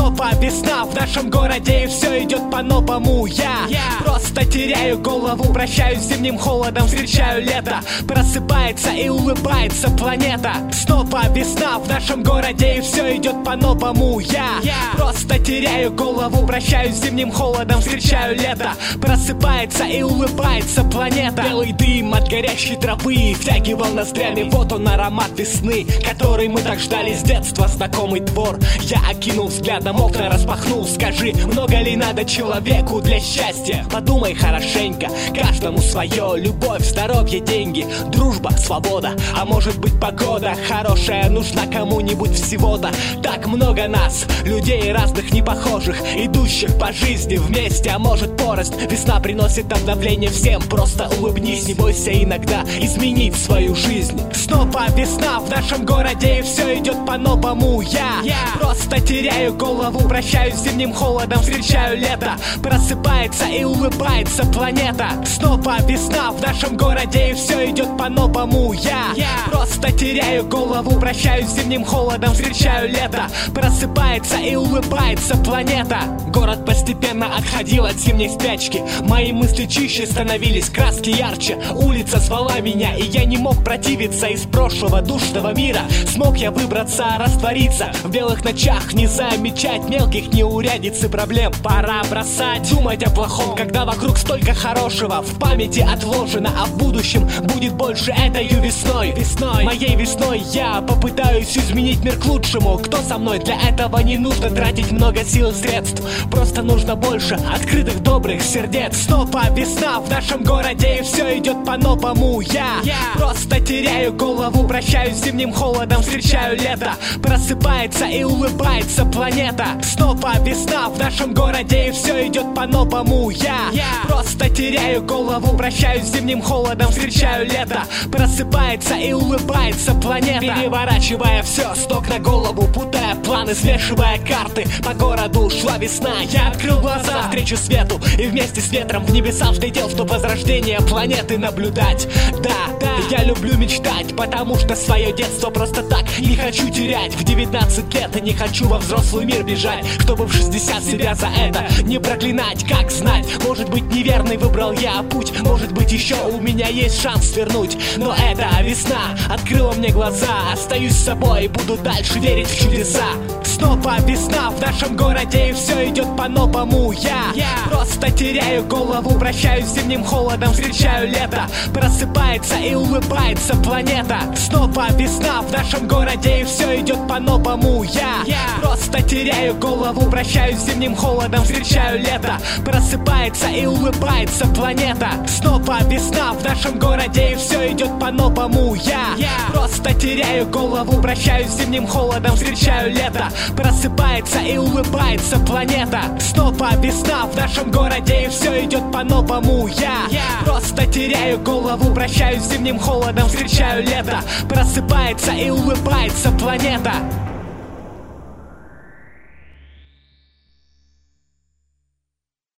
Снова весна в нашем городе, и все идет по-новому. Я просто теряю голову, прощаюсь с зимним холодом, встречаю лето. Просыпается и улыбается планета. Снова весна в нашем городе, и все идет по-новому. Я просто теряю голову, прощаюсь с зимним холодом, встречаю лето. Просыпается и улыбается планета. Белый дым от горящей травы втягивал ноздрями, вот он аромат весны, который мы так ждали с детства. Знакомый двор, я окинул взглядом, окна распахнул. Скажи, много ли надо человеку для счастья? Подумай хорошенько, каждому свое. Любовь, здоровье, деньги, дружба, свобода. А может быть погода хорошая нужна кому-нибудь всего-то. Так много нас, людей разных, непохожих, идущих по жизни вместе, а может порознь. Весна приносит обновление всем, просто улыбнись, не бойся иногда изменить свою жизнь. Снова весна в нашем городе, и все идет по-новому. Я просто теряю голову, прощаюсь с зимним холодом, встречаю лето. Просыпается и улыбается планета. Снова весна в нашем городе, и все идет по-новому. Я просто теряю голову, прощаюсь с зимним холодом, встречаю лето. Просыпается и улыбается планета. Город постепенно отходил от зимней спячки. Мои мысли чище становились, краски ярче. Улица звала меня, и я не мог противиться. Из прошлого душного мира смог я выбраться, раствориться в белых ночах, не замечать мелких неурядиц и проблем. Пора бросать думать о плохом, когда вокруг столько хорошего в памяти отложено, а в будущем будет больше этой весной. Моей весной я попытаюсь изменить мир к лучшему. Кто со мной? Для этого не нужно тратить много сил и средств, просто нужно больше открытых добрых сердец. Снова весна в нашем городе, и все идет по-новому. Я просто теряю голову, прощаюсь с зимним холодом, встречаю лето. Просыпается и улыбается планета. Снова весна в нашем городе, и все идет по-новому. Я просто теряю голову, прощаюсь с зимним холодом, встречаю лето. Просыпается и улыбается планета. Переворачивая все с ног на голову, путая планы, смешивая карты, по городу шла весна. Я открыл глаза навстречу свету, и вместе с ветром в небеса взлетел, чтобы возрождение планеты наблюдать. Да, я люблю мечтать, потому что свое детство просто так не хочу терять. В 19 лет не хочу во взрослый мир бежать, чтобы в 60 себя за это не проклинать. Как знать, может быть неверный выбрал я путь, может быть еще у меня есть шанс свернуть. Но эта весна открыла мне глаза, остаюсь с собой и буду дальше верить в чудеса. Снова весна в нашем городе, и все идет по-новому. Я просто теряю голову, прощаюсь с зимним холодом, встречаю лето. Просыпается и улыбается планета. Снова весна в нашем городе, и все идет по-новому. Я просто теряю голову, прощаюсь с зимним холодом, встречаю лето. Просыпается и улыбается планета. Снова весна в нашем городе, и все идет по-новому. Я просто теряю голову, прощаюсь с зимним холодом, встречаю лето. Просыпается и улыбается планета. Снова весна в нашем городе, и все идет по-новому. Я просто теряю голову, прощаюсь с зимним холодом, встречаю лето. Просыпается и улыбается планета.